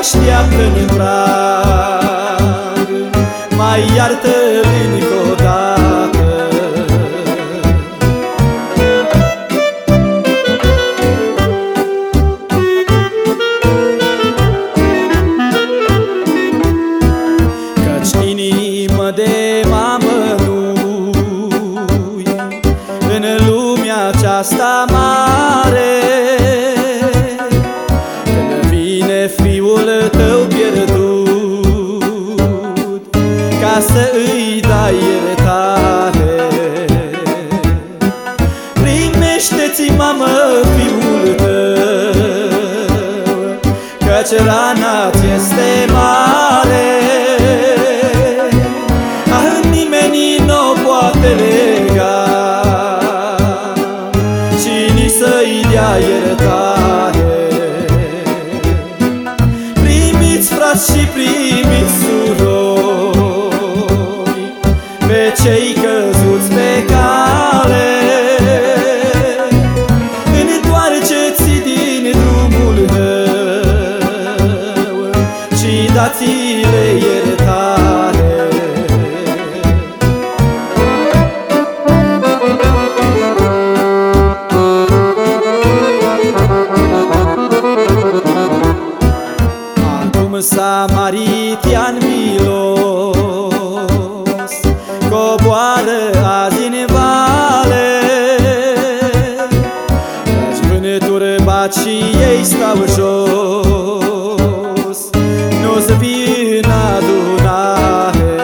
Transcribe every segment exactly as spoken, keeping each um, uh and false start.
așteaptă-n prag, mai iartă-l încă o dată. Căci inimă de mamă nu-i în lumea aceasta mare, când vine fiul tău pierdut, ca să îi dai iertare. Primește-ți, mamă, fiul tău, căci rana ți este mare. Ah, nimeni n-o poate lega și nici să-i dea iertare. Primiți, frați, și primiți, surori, pe cei căzuți pe cale. Întoarceți din drumul tău și dați-le iertare. Samaritian milos coboară azi în vale, căci vânături bat și ei stau jos, nu-ți vii în adunare.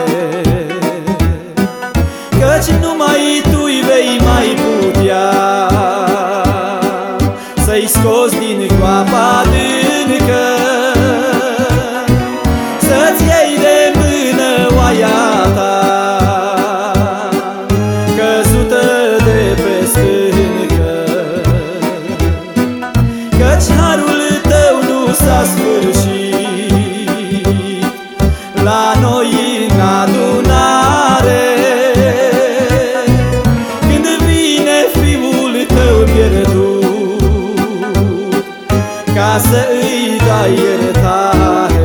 Căci numai tu-i vei mai putea să-i scoți din groapa adâncă, să-ți iei de mână oaia ta căzută de pe stâncă. Căci harul tău nu s-a sfârșit la noi în adunare, când vine fiul tău pierdut, ca să îi dai iertare.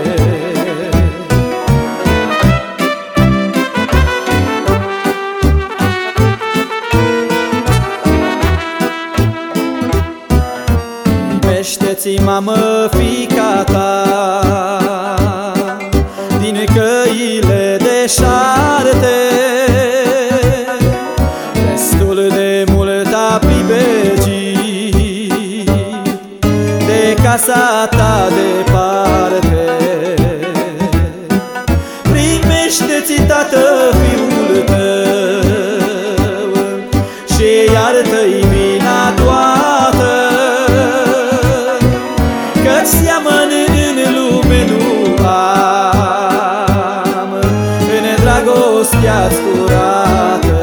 Primește-ți, mamă, fiica ta din căile deșarte, destul de mult a pribegit de casa ta departe. Primește-ți, tată, fiul tău și iartă-i vina toată, căci seamăn în lume nu am în dragostea-ți curată.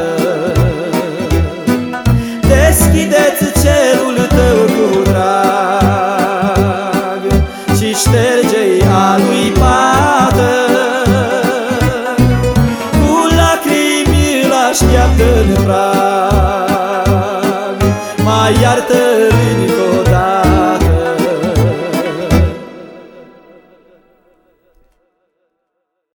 Deschide-ți cerul tău cu drag și șterge-i a lui pată, cu lacrimi îl așteaptă în prag, mai iartă